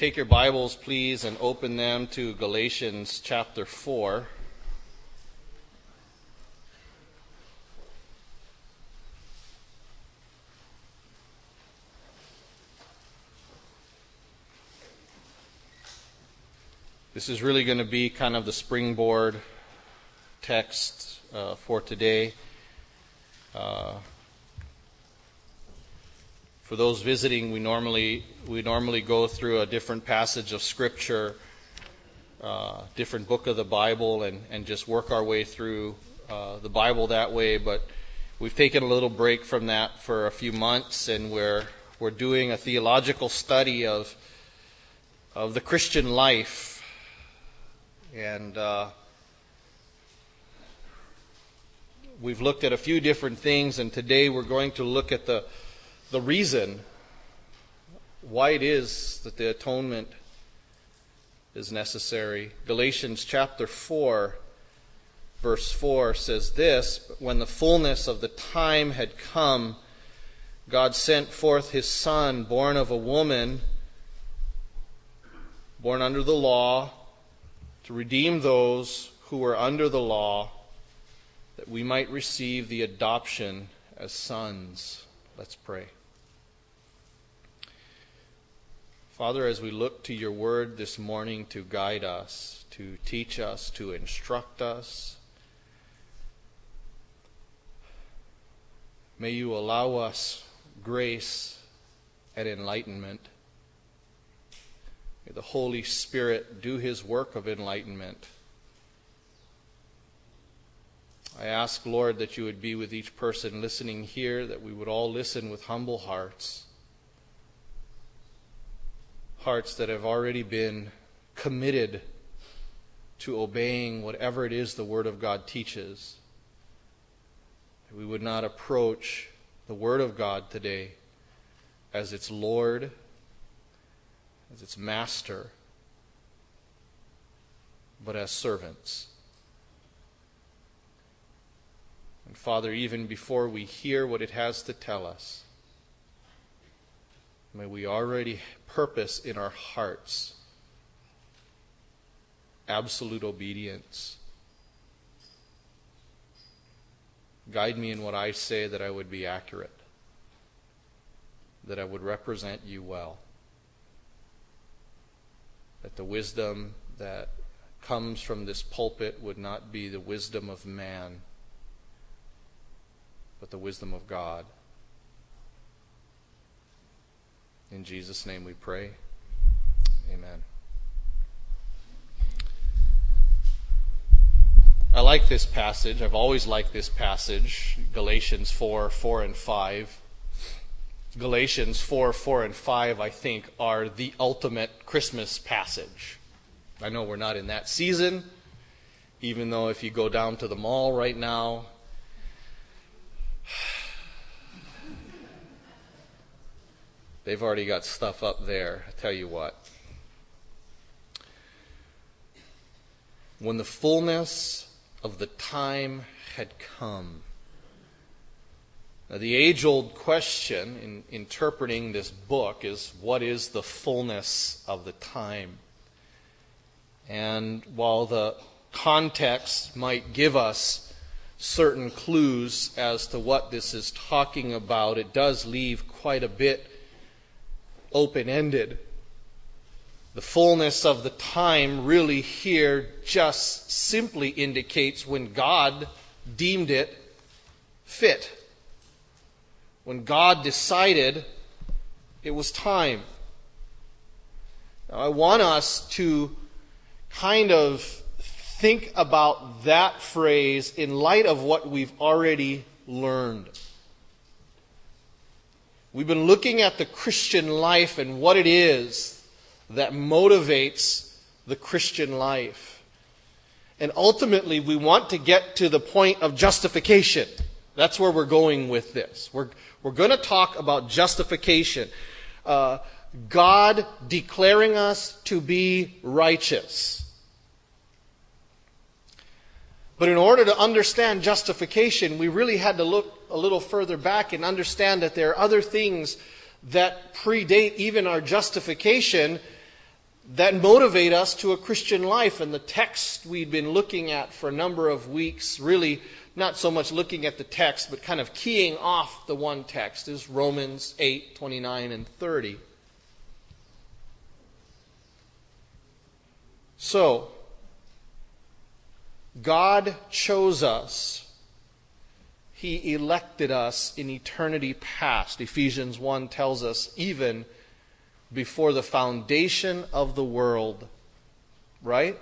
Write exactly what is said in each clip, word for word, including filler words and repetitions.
Take your Bibles, please, and open them to Galatians chapter four. This is really going to be kind of the springboard text uh, for today. Uh, For those visiting, we normally we normally go through a different passage of Scripture, uh, different book of the Bible, and, and just work our way through uh, the Bible that way. But we've taken a little break from that for a few months, and we're we're doing a theological study of of the Christian life, and uh, we've looked at a few different things. And today we're going to look at the The reason why it is that the atonement is necessary. Galatians chapter four, verse four says this: "But when the fullness of the time had come, God sent forth His Son, born of a woman, born under the law, to redeem those who were under the law, that we might receive the adoption as sons." Let's pray. Father, as we look to your word this morning to guide us, to teach us, to instruct us, may you allow us grace and enlightenment. May the Holy Spirit do his work of enlightenment. I ask, Lord, that you would be with each person listening here, that we would all listen with humble hearts. Hearts that have already been committed to obeying whatever it is the Word of God teaches. That we would not approach the Word of God today as its Lord, as its Master, but as servants. And Father, even before we hear what it has to tell us, may we already purpose in our hearts absolute obedience. Guide me in what I say, that I would be accurate, that I would represent you well, that the wisdom that comes from this pulpit would not be the wisdom of man, but the wisdom of God. In Jesus' name we pray. Amen. I like this passage. I've always liked this passage, Galatians four, four and five. Galatians four, four and five, I think, are the ultimate Christmas passage. I know we're not in that season, even though if you go down to the mall right now, they've already got stuff up there. I tell you what. When the fullness of the time had come. Now, the age-old question in interpreting this book is, what is the fullness of the time? And while the context might give us certain clues as to what this is talking about, it does leave quite a bit open-ended. The fullness of the time really here just simply indicates when God deemed it fit. When God decided it was time. Now, I want us to kind of think about that phrase in light of what we've already learned. We've been looking at the Christian life and what it is that motivates the Christian life. And ultimately, we want to get to the point of justification. That's where we're going with this. We're, we're going to talk about justification. Uh, God declaring us to be righteous. But in order to understand justification, we really had to look a little further back and understand that there are other things that predate even our justification that motivate us to a Christian life. And the text we've been looking at for a number of weeks, really not so much looking at the text, but kind of keying off the one text, is Romans eight, twenty-nine and thirty. So, God chose us. He elected us in eternity past. Ephesians one tells us, even before the foundation of the world. Right?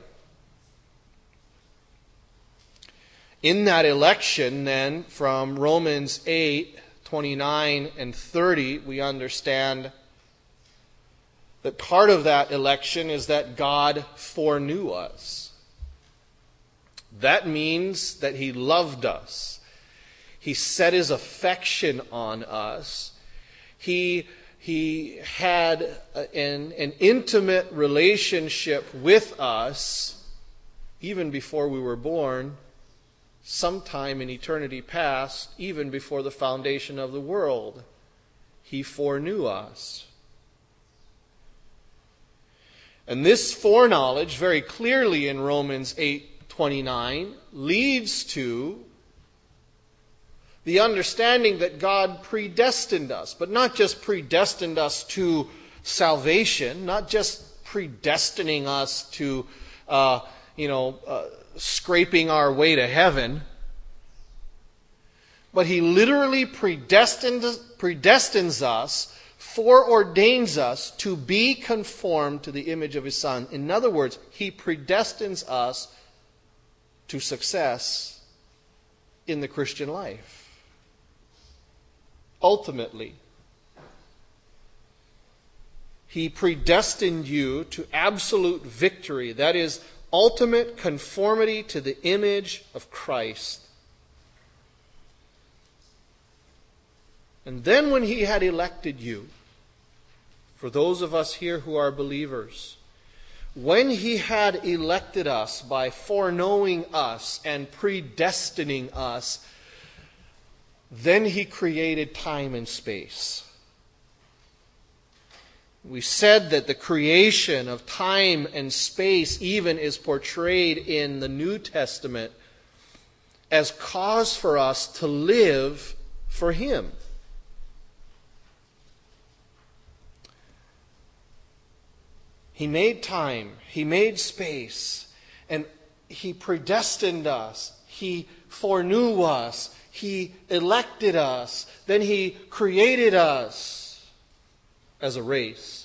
In that election, then, from Romans eight, twenty-nine and thirty, we understand that part of that election is that God foreknew us. That means that He loved us. He set His affection on us. He, he had an, an intimate relationship with us even before we were born, sometime in eternity past, even before the foundation of the world. He foreknew us. And this foreknowledge, very clearly in Romans eight twenty-nine, leads to the understanding that God predestined us, but not just predestined us to salvation, not just predestining us to, uh, you know, uh, scraping our way to heaven, but He literally predestines, predestines us, foreordains us to be conformed to the image of His Son. In other words, He predestines us to success in the Christian life. Ultimately, He predestined you to absolute victory. That is, ultimate conformity to the image of Christ. And then when He had elected you, for those of us here who are believers, when He had elected us by foreknowing us and predestining us, then He created time and space. We said that the creation of time and space even is portrayed in the New Testament as cause for us to live for Him. He made time, He made space, and He predestined us. He foreknew us. He elected us. Then He created us as a race.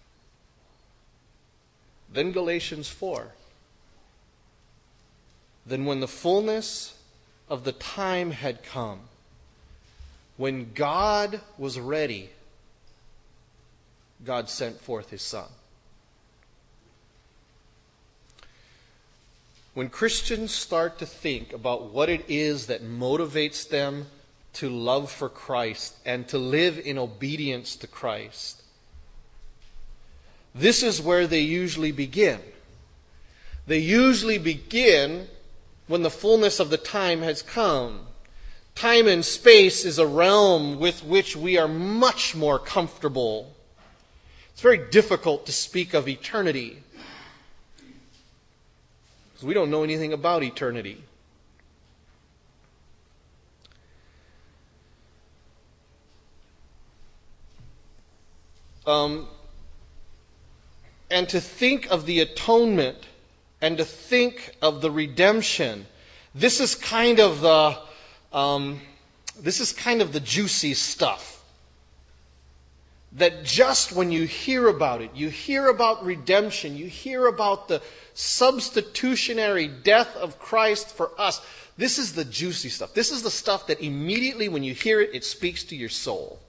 Then Galatians four. Then when the fullness of the time had come, when God was ready, God sent forth His Son. When Christians start to think about what it is that motivates them to love for Christ and to live in obedience to Christ, this is where they usually begin. They usually begin when the fullness of the time has come. Time and space is a realm with which we are much more comfortable. It's very difficult to speak of eternity, because we don't know anything about eternity. Um, and to think of the atonement and to think of the redemption, this is kind of the um, this is kind of the juicy stuff. That just when you hear about it, you hear about redemption, you hear about the substitutionary death of Christ for us, this is the juicy stuff. This is the stuff that immediately when you hear it, it speaks to your soul.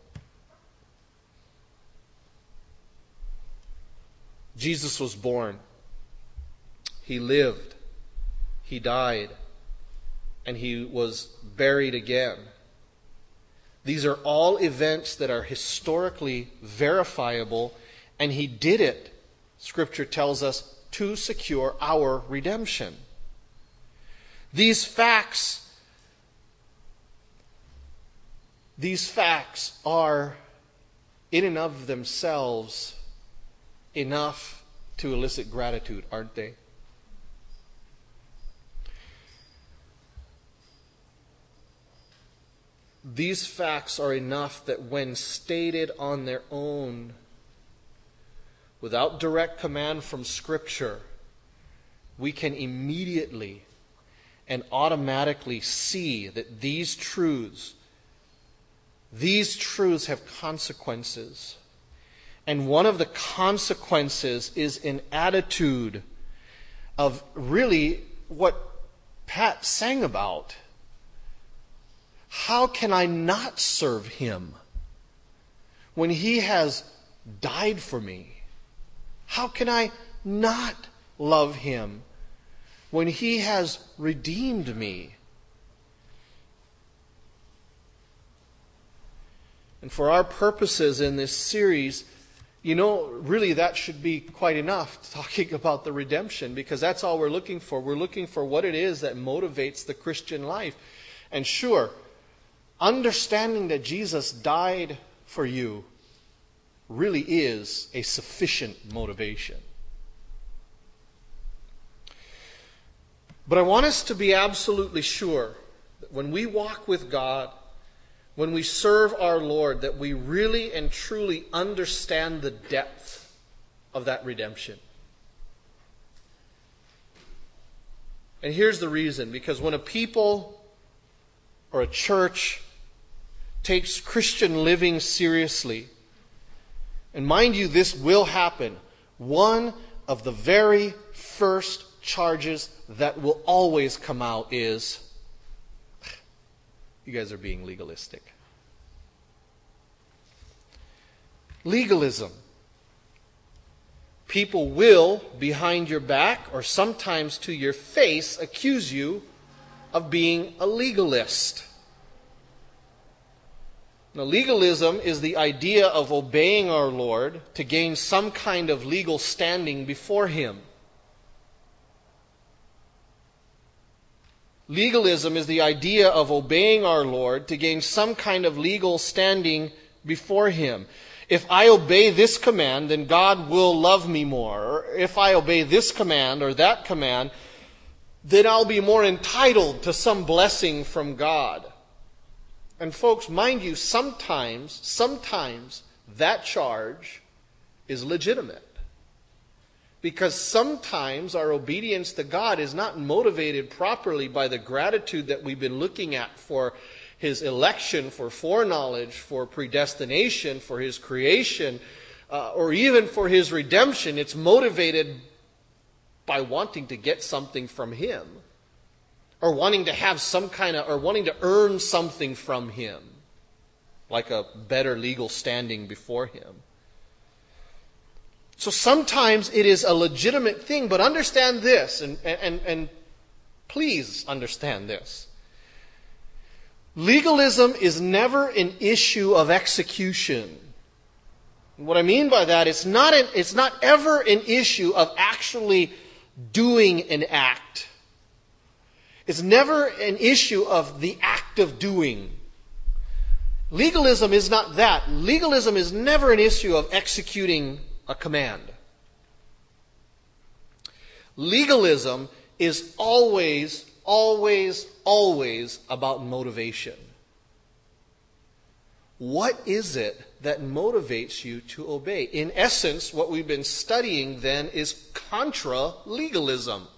Jesus was born. He lived. He died. And He was buried again. These are all events that are historically verifiable, and He did it, Scripture tells us, to secure our redemption. These facts, these facts are in and of themselves enough to elicit gratitude, aren't they? These facts are enough that when stated on their own, without direct command from Scripture, we can immediately and automatically see that these truths, these truths have consequences. And one of the consequences is an attitude of really what Pat sang about. How can I not serve Him when He has died for me? How can I not love Him when He has redeemed me? And for our purposes in this series, you know, really that should be quite enough, talking about the redemption, because that's all we're looking for. We're looking for what it is that motivates the Christian life. And sure, understanding that Jesus died for you really is a sufficient motivation. But I want us to be absolutely sure that when we walk with God, when we serve our Lord, that we really and truly understand the depth of that redemption. And here's the reason. Because when a people or a church takes Christian living seriously, and mind you, this will happen, one of the very first charges that will always come out is, you guys are being legalistic. Legalism. People will, behind your back or sometimes to your face, accuse you of being a legalist. Now, legalism is the idea of obeying our Lord to gain some kind of legal standing before Him. Legalism is the idea of obeying our Lord to gain some kind of legal standing before Him. If I obey this command, then God will love me more. Or if I obey this command or that command, then I'll be more entitled to some blessing from God. And folks, mind you, sometimes, sometimes that charge is legitimate. Because sometimes our obedience to God is not motivated properly by the gratitude that we've been looking at for His election, for foreknowledge, for predestination, for His creation, uh, or even for His redemption. It's motivated by wanting to get something from Him, or wanting to have some kind of, or wanting to earn something from Him, like a better legal standing before Him. So sometimes it is a legitimate thing, but understand this, and, and, and please understand this. Legalism is never an issue of execution. And what I mean by that, it's not, an, it's not ever an issue of actually doing an act. It's never an issue of the act of doing. Legalism is not that. Legalism is never an issue of executing a command. Legalism is always, always, always about motivation. What is it that motivates you to obey? In essence, what we've been studying then is contra legalism.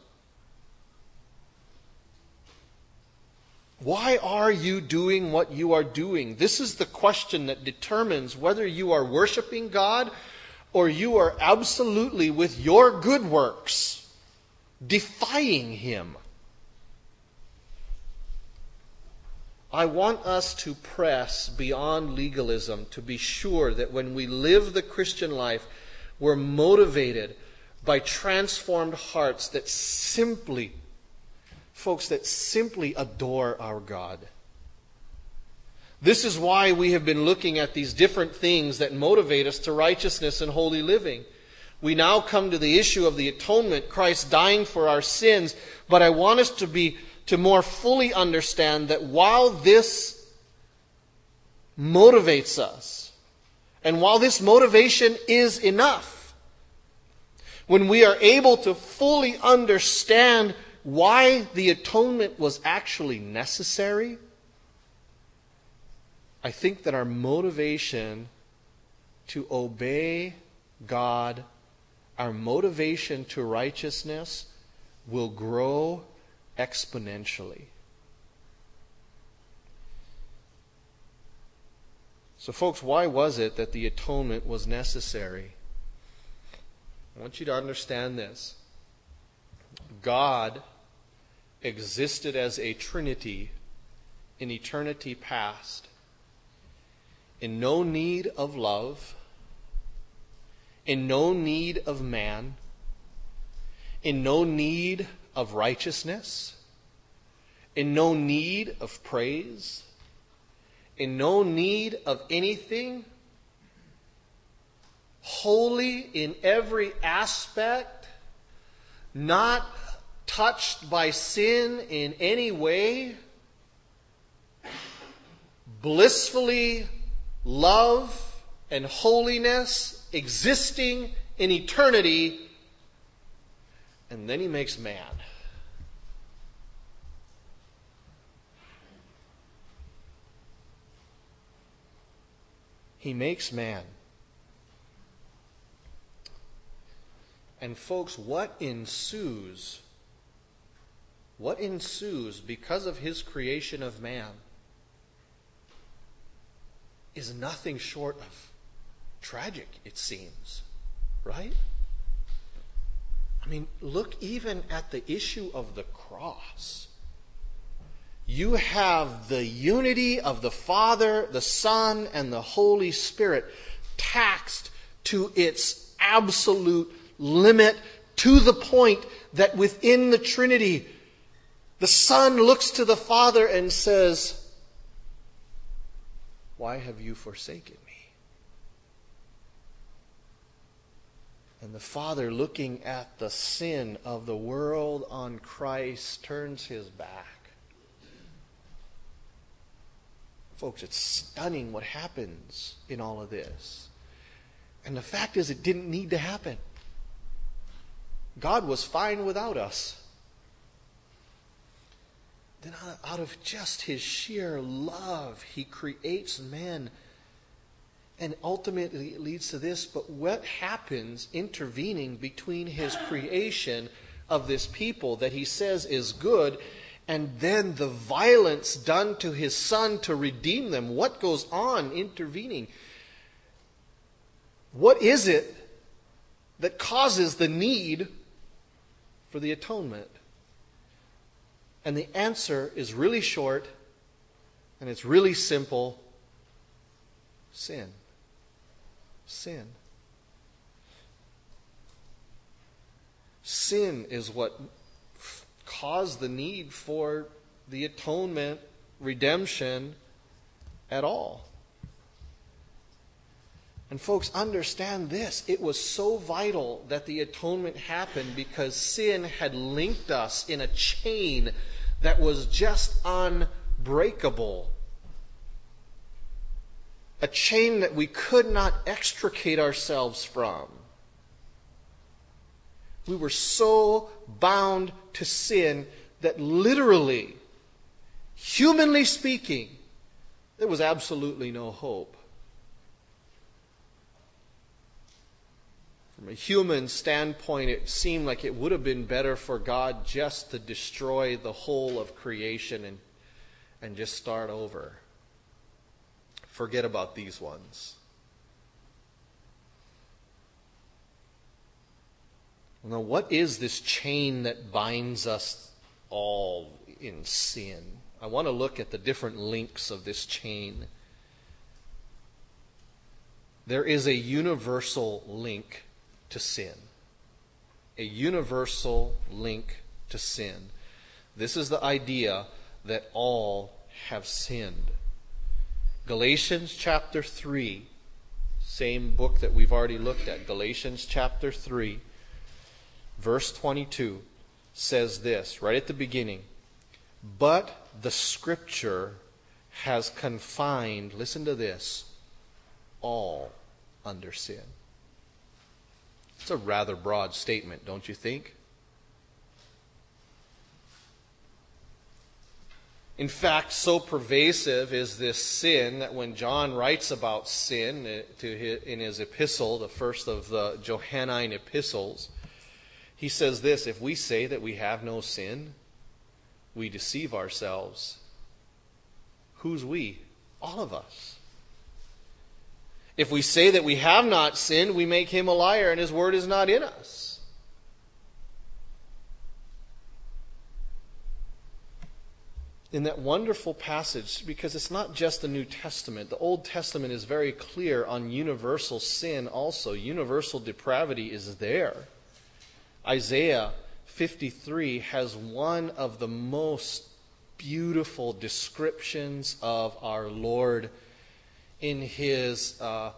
Why are you doing what you are doing? This is the question that determines whether you are worshiping God or you are absolutely, with your good works, defying Him. I want us to press beyond legalism to be sure that when we live the Christian life, we're motivated by transformed hearts that simply, folks, that simply adore our God. This is why we have been looking at these different things that motivate us to righteousness and holy living. We now come to the issue of the atonement, Christ dying for our sins, but I want us to be to more fully understand that while this motivates us, and while this motivation is enough, when we are able to fully understand why the atonement was actually necessary, I think that our motivation to obey God, our motivation to righteousness, will grow exponentially. So, folks, why was it that the atonement was necessary? I want you to understand this. God existed as a Trinity in eternity past, in no need of love, in no need of man, in no need of righteousness, in no need of praise, in no need of anything, holy in every aspect, not touched by sin in any way, blissfully love and holiness existing in eternity, and then he makes man. He makes man. And folks, what ensues, what ensues because of his creation of man is nothing short of tragic, it seems. Right? I mean, look even at the issue of the cross. You have the unity of the Father, the Son, and the Holy Spirit taxed to its absolute limit, to the point that within the Trinity, the Son looks to the Father and says, "Why have you forsaken me?" And the Father, looking at the sin of the world on Christ, turns his back. Folks, it's stunning what happens in all of this. And the fact is, it didn't need to happen. God was fine without us. Then out of just his sheer love, he creates men. And ultimately it leads to this. But what happens intervening between his creation of this people that he says is good, and then the violence done to his Son to redeem them? What goes on intervening? What is it that causes the need for the atonement? And the answer is really short, and it's really simple. Sin. Sin. Sin is what caused the need for the atonement, redemption at all. And folks, understand this. It was so vital that the atonement happened because sin had linked us in a chain that was just unbreakable. A chain that we could not extricate ourselves from. We were so bound to sin that literally, humanly speaking, there was absolutely no hope. From a human standpoint, it seemed like it would have been better for God just to destroy the whole of creation and, and just start over. Forget about these ones. Now, what is this chain that binds us all in sin? I want to look at the different links of this chain. There is a universal link to sin. A universal link to sin. This is the idea that all have sinned. Galatians chapter three, same book that we've already looked at, Galatians chapter three, verse twenty-two says this, right at the beginning, "But the Scripture has confined," listen to this, "all under sin." It's a rather broad statement, don't you think? In fact, so pervasive is this sin that when John writes about sin to his, in his epistle, the first of the Johannine epistles, he says this: if we say that we have no sin, we deceive ourselves. Who's we? All of us. If we say that we have not sinned, we make him a liar, and his word is not in us. In that wonderful passage, because it's not just the New Testament. The Old Testament is very clear on universal sin also. Universal depravity is there. Isaiah fifty-three has one of the most beautiful descriptions of our Lord in his uh,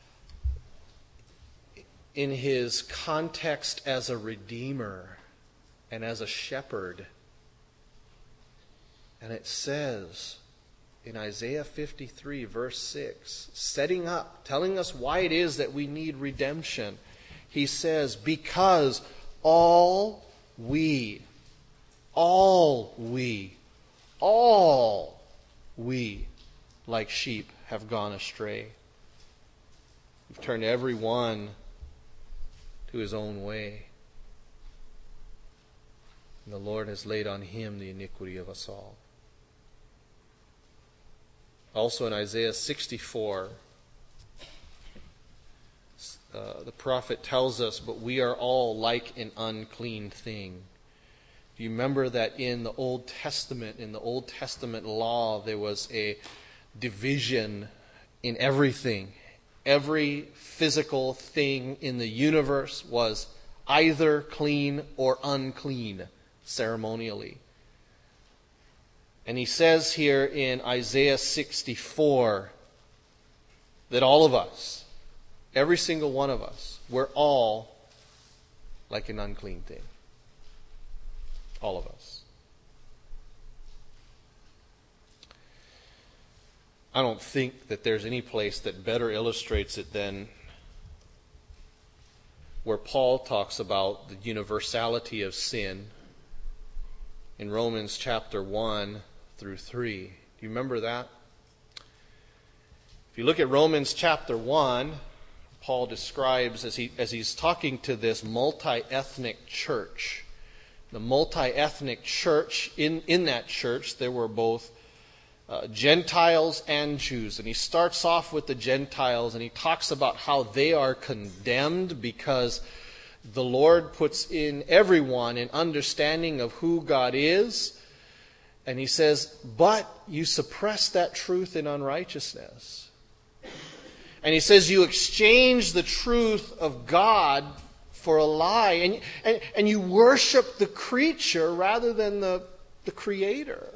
in his context as a redeemer and as a shepherd. And it says in Isaiah fifty-three, verse six, setting up, telling us why it is that we need redemption. He says, because all we, all we, all we, like sheep, have gone astray. We've turned every one to his own way. And the Lord has laid on him the iniquity of us all. Also in Isaiah sixty-four, uh, the prophet tells us, but we are all like an unclean thing. Do you remember that in the Old Testament, in the Old Testament law, there was a division in everything. Every physical thing in the universe was either clean or unclean ceremonially. And he says here in Isaiah sixty-four that all of us, every single one of us, we're all like an unclean thing. All of us. I don't think that there's any place that better illustrates it than where Paul talks about the universality of sin in Romans chapter one through three. Do you remember that? If you look at Romans chapter one, Paul describes, as he as he's talking to this multi-ethnic church, the multi-ethnic church, in, in that church there were both uh, Gentiles and Jews. And he starts off with the Gentiles and he talks about how they are condemned because the Lord puts in everyone an understanding of who God is. And he says, but you suppress that truth in unrighteousness. And he says you exchange the truth of God for a lie. And, and, and you worship the creature rather than the, the Creator.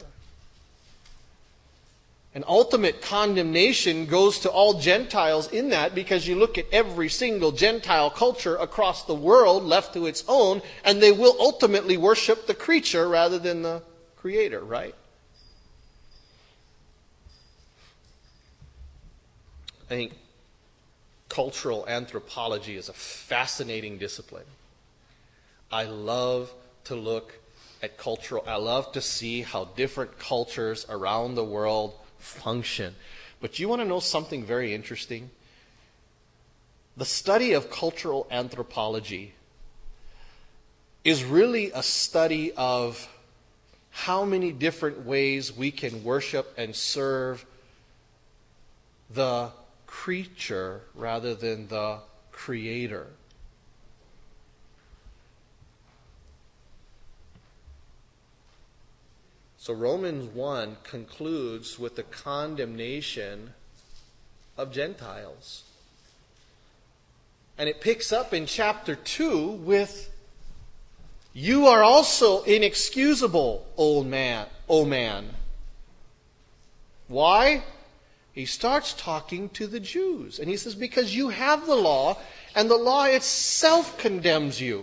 And ultimate condemnation goes to all Gentiles in that, because you look at every single Gentile culture across the world left to its own, and they will ultimately worship the creature rather than the Creator, right? I think cultural anthropology is a fascinating discipline. I love to look at cultural, I love to see how different cultures around the world function. But you want to know something very interesting? The study of cultural anthropology is really a study of how many different ways we can worship and serve the creature rather than the Creator. So Romans one concludes with the condemnation of Gentiles. And it picks up in chapter two with, you are also inexcusable, old man, O man. Why? He starts talking to the Jews. And he says, because you have the law, and the law itself condemns you.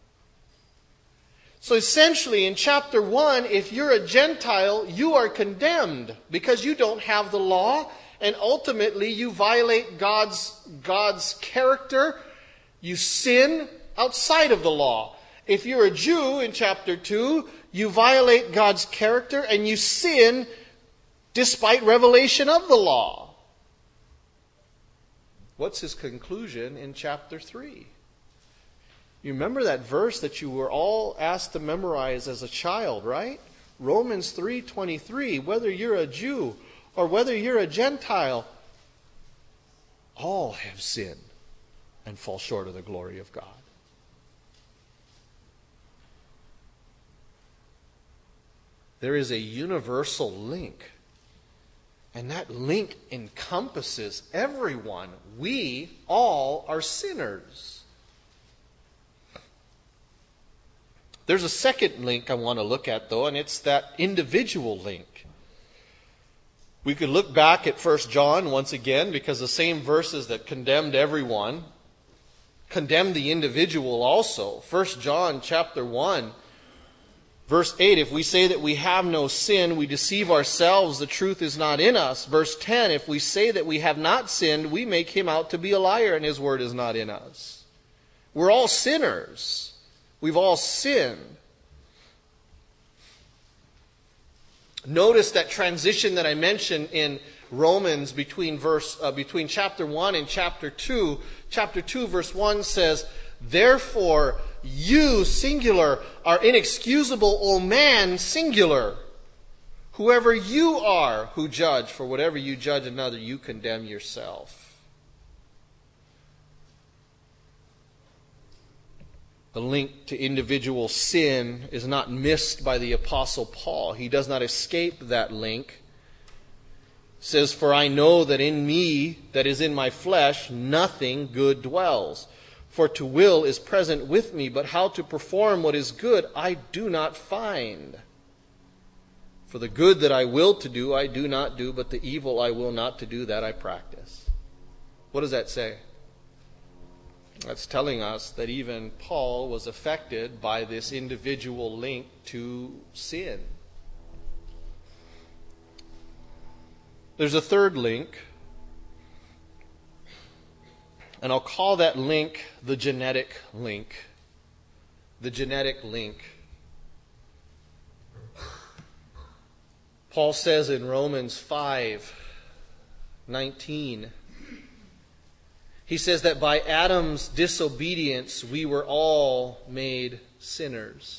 So essentially, in chapter one, if you're a Gentile, you are condemned because you don't have the law, and ultimately you violate God's, God's character. You sin outside of the law. If you're a Jew in chapter two, you violate God's character and you sin despite revelation of the law. What's his conclusion in chapter three? You remember that verse that you were all asked to memorize as a child, right? Romans three twenty-three, whether you're a Jew or whether you're a Gentile, all have sinned and fall short of the glory of God. There is a universal link, and that link encompasses everyone. We all are sinners. There's a second link I want to look at, though, and it's that individual link. We could look back at First John once again, because the same verses that condemned everyone condemn the individual also. First John chapter one, verse eight, if we say that we have no sin, we deceive ourselves, the truth is not in us. Verse ten, if we say that we have not sinned, we make him out to be a liar, and his word is not in us. We're all sinners. We've all sinned. Notice that transition that I mentioned in Romans between verse uh, between chapter one and chapter two. Chapter two, verse one says, therefore you, singular, are inexcusable, O man, singular. Whoever you are who judge, for whatever you judge another, you condemn yourself. The link to individual sin is not missed by the Apostle Paul. He does not escape that link. He says, for I know that in me, that is in my flesh, nothing good dwells. For to will is present with me, but how to perform what is good I do not find. For the good that I will to do, I do not do, but the evil I will not to do, that I practice. What does that say? That's telling us that even Paul was affected by this individual link to sin. There's a third link, and I'll call that link the genetic link. The genetic link. Paul says in Romans five nineteen, he says that by Adam's disobedience we were all made sinners.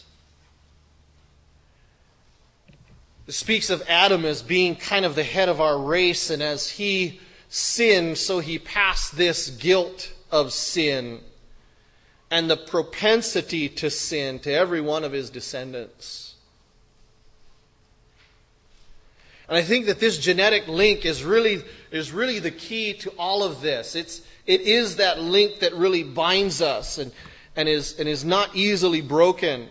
It speaks of Adam as being kind of the head of our race, and as he sinned, so he passed this guilt of sin and the propensity to sin to every one of his descendants. And I think that this genetic link is really, is really the key to all of this. It's, it is that link that really binds us and, and, is, and is not easily broken.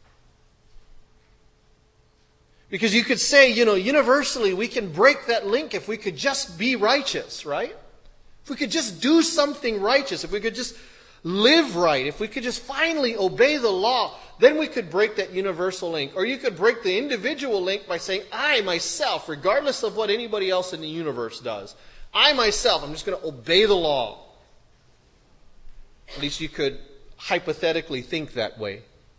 Because you could say, you know, universally we can break that link if we could just be righteous, right? If we could just do something righteous, if we could just live right, if we could just finally obey the law, then we could break that universal link. Or you could break the individual link by saying, I myself, regardless of what anybody else in the universe does, I myself, I'm just going to obey the law. At least you could hypothetically think that way.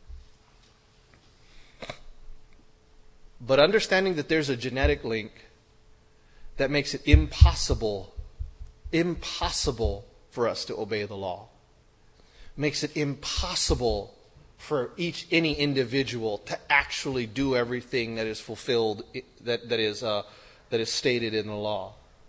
But understanding that there's a genetic link that makes it impossible, impossible for us to obey the law. Makes it impossible for each, any individual to actually do everything that is fulfilled, that, that is, uh, that is stated in the law.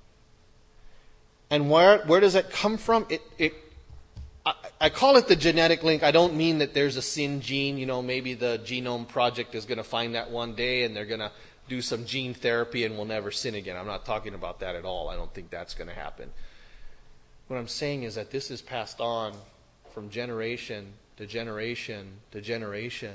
And where, where does that come from? It, it, I, I call it the genetic link. I don't mean that there's a sin gene. You know, maybe the Genome Project is going to find that one day and they're going to do some gene therapy and we'll never sin again. I'm not talking about that at all. I don't think that's going to happen. What I'm saying is that this is passed on from generation to generation to generation.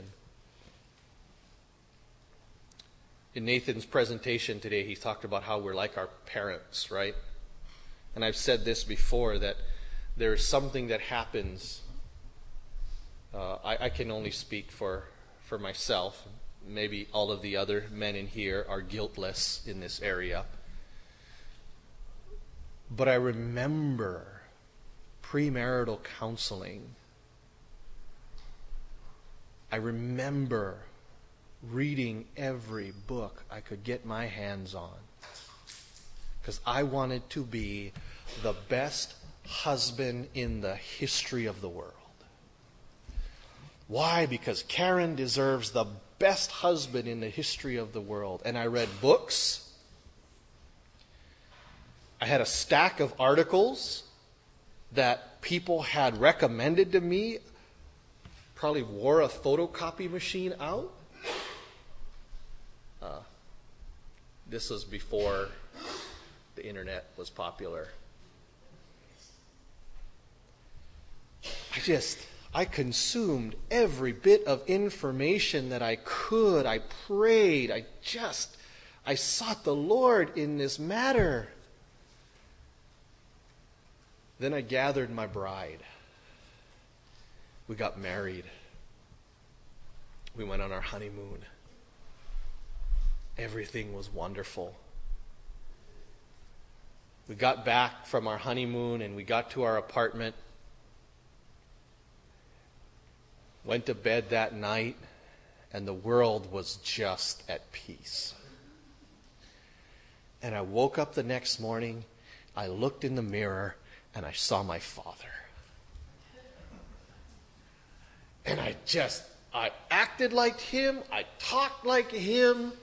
In Nathan's presentation today, he talked about how we're like our parents, right? And I've said this before, that there's something that happens. Uh, I, I can only speak for, for myself. Maybe all of the other men in here are guiltless in this area. But I remember premarital counseling, I remember reading every book I could get my hands on because I wanted to be the best husband in the history of the world. Why? Because Karen deserves the best husband in the history of the world. And I read books. I had a stack of articles that people had recommended to me. Probably wore a photocopy machine out. Uh, this was before the internet was popular. I just, I consumed every bit of information that I could. I prayed. I just, I sought the Lord in this matter. Then I gathered my bride. We got married. We went on our honeymoon. Everything was wonderful. We got back from our honeymoon and we got to our apartment. Went to bed that night, and the world was just at peace. And I woke up the next morning, I looked in the mirror, and I saw my father. And I just, I acted like him, I talked like him.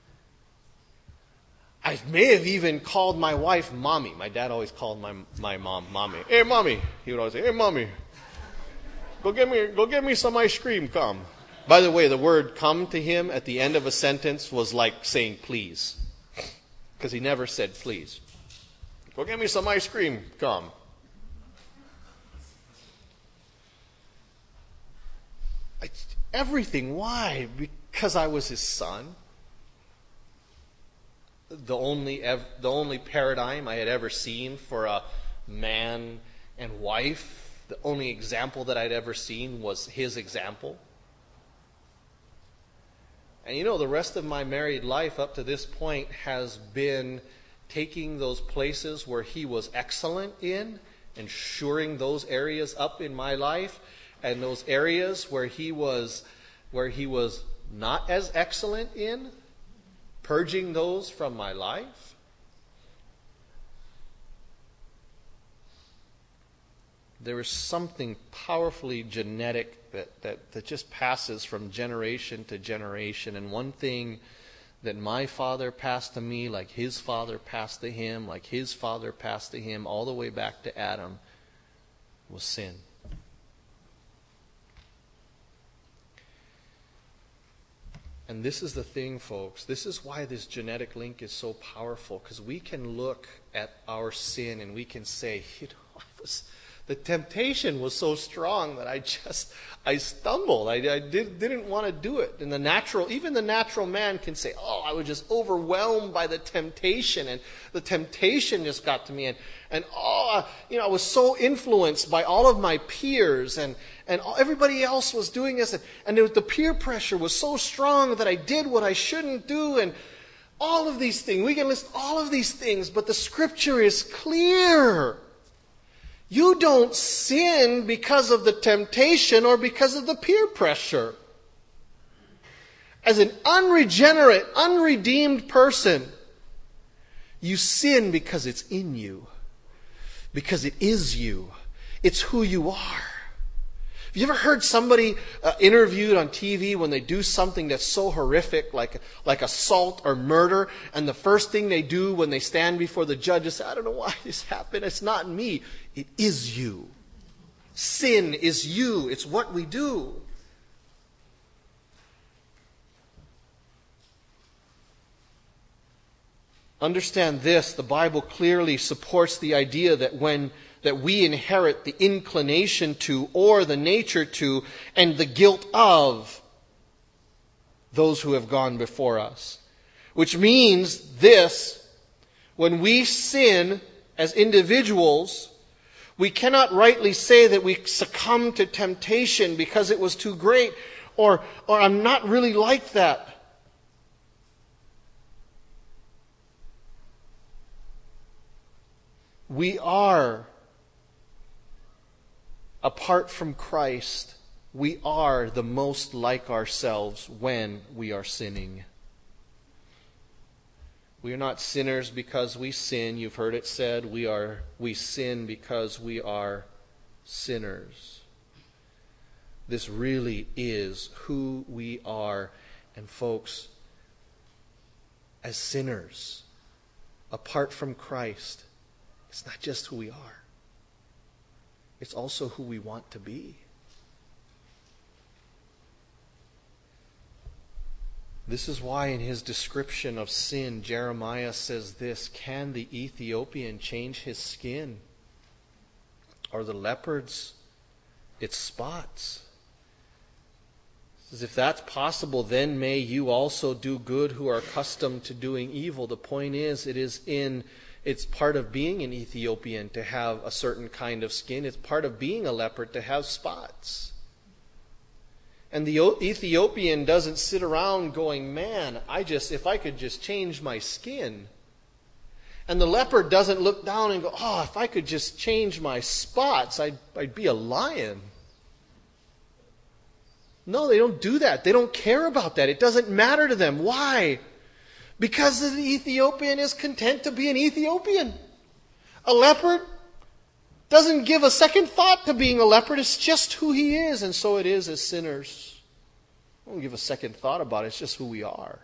I may have even called my wife Mommy. My dad always called my my mom Mommy. Hey, Mommy. He would always say, hey, Mommy. Go get me, go get me some ice cream, come. By the way, the word come to him at the end of a sentence was like saying please. Because he never said please. Go get me some ice cream, come. I, everything, why? Because I was his son. The only, ev- the only paradigm I had ever seen for a man and wife, the only example that I'd ever seen was his example. And you know, the rest of my married life up to this point has been taking those places where he was excellent in and shoring those areas up in my life, and those areas where he was where he was not as excellent in, purging those from my life. There is something powerfully genetic that, that, that just passes from generation to generation. And one thing that my father passed to me, like his father passed to him, like his father passed to him, all the way back to Adam, was sin. And this is the thing, folks. This is why this genetic link is so powerful, because we can look at our sin and we can say, you know, I was... the temptation was so strong that I just, I stumbled. I, I did, didn't want to do it. And the natural, even the natural man can say, oh, I was just overwhelmed by the temptation. And the temptation just got to me. And, and oh, you know, I was so influenced by all of my peers. And, and everybody else was doing this. And, and it, the peer pressure was so strong that I did what I shouldn't do. And all of these things. We can list all of these things. But the Scripture is clear. You don't sin because of the temptation or because of the peer pressure. As an unregenerate, unredeemed person, you sin because it's in you. Because it is you. It's who you are. Have you ever heard somebody uh, interviewed on T V when they do something that's so horrific, like, like assault or murder, and the first thing they do when they stand before the judge is say, I don't know why this happened. It's not me. It is you. Sin is you. It's what we do. Understand this. The Bible clearly supports the idea that when that we inherit the inclination to, or the nature to, and the guilt of those who have gone before us. Which means this, when we sin as individuals, we cannot rightly say that we succumbed to temptation because it was too great, or, or I'm not really like that. We are Apart from Christ, we are the most like ourselves when we are sinning. We are not sinners because we sin. You've heard it said, we are we sin because we are sinners. This really is who we are. And folks, as sinners, apart from Christ, it's not just who we are. It's also who we want to be. This is why in his description of sin, Jeremiah says this, can the Ethiopian change his skin? Or the leopard's its spots? He says, if that's possible, then may you also do good who are accustomed to doing evil. The point is, it is in, it's part of being an Ethiopian to have a certain kind of skin. It's part of being a leopard to have spots. And the Ethiopian doesn't sit around going, man, I just, if I could just change my skin. And the leopard doesn't look down and go, oh, if I could just change my spots, I'd, I'd be a lion. No, they don't do that. They don't care about that. It doesn't matter to them. Why? Because the Ethiopian is content to be an Ethiopian. A leopard doesn't give a second thought to being a leopard. It's just who he is. And so it is as sinners. We don't give a second thought about it. It's just who we are.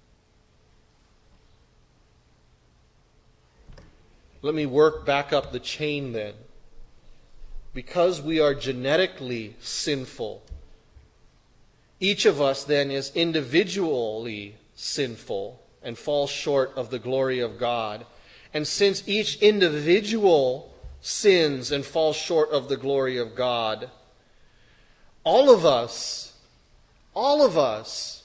Let me work back up the chain then. Because we are genetically sinful, each of us then is individually sinful and falls short of the glory of God. And since each individual sins and falls short of the glory of God, all of us, all of us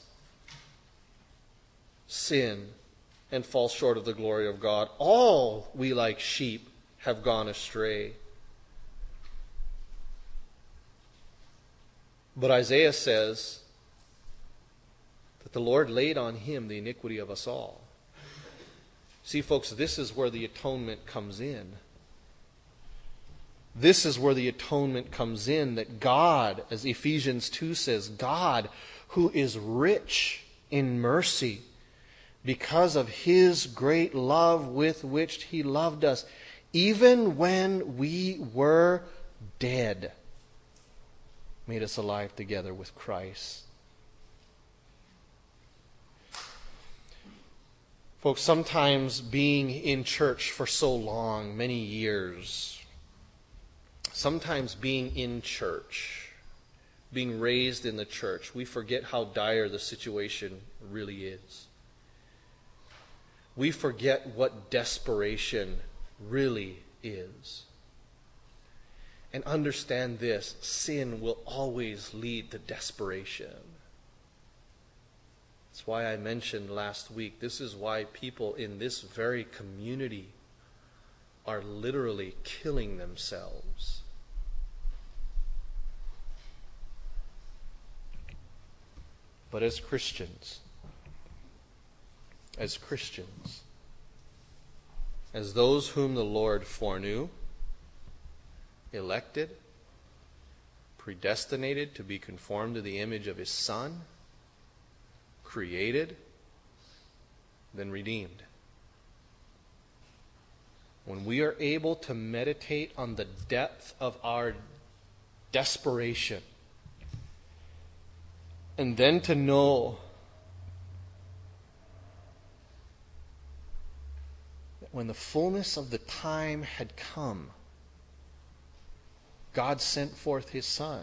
sin and fall short of the glory of God. All we like sheep have gone astray. But Isaiah says that the Lord laid on him the iniquity of us all. See, folks, this is where the atonement comes in. This is where the atonement comes in, that God, as Ephesians two says, God, who is rich in mercy, because of his great love with which he loved us, even when we were dead, made us alive together with Christ. Folks, sometimes being in church for so long, many years, sometimes being in church, being raised in the church, we forget how dire the situation really is. We forget what desperation really is. And understand this, sin will always lead to desperation. That's why I mentioned last week, this is why people in this very community are literally killing themselves. But as Christians, as Christians, as those whom the Lord foreknew, elected, predestinated to be conformed to the image of his Son, created, then redeemed. When we are able to meditate on the depth of our desperation, and then to know that when the fullness of the time had come, God sent forth his Son.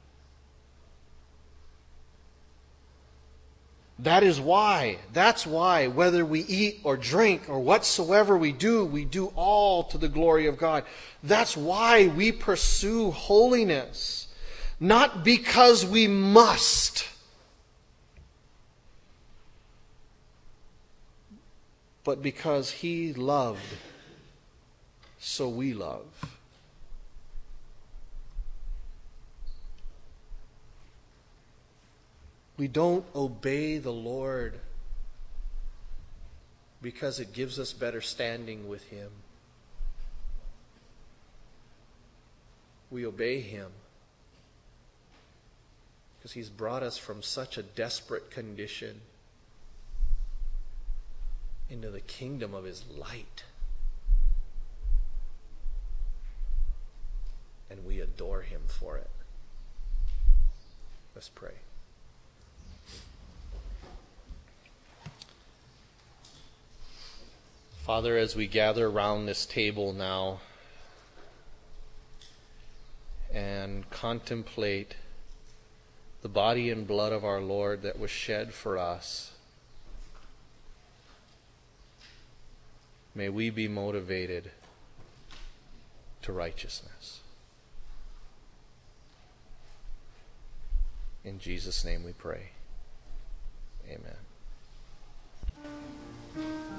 That is why, that's why, whether we eat or drink or whatsoever we do, we do all to the glory of God. That's why we pursue holiness. Not because we must, but because he loved, so we love. We don't obey the Lord because it gives us better standing with him. we obey him. Because he's brought us from such a desperate condition into the kingdom of his light. And we adore him for it. Let's pray. Father, as we gather around this table now and contemplate the body and blood of our Lord that was shed for us, may we be motivated to righteousness. In Jesus' name we pray. Amen.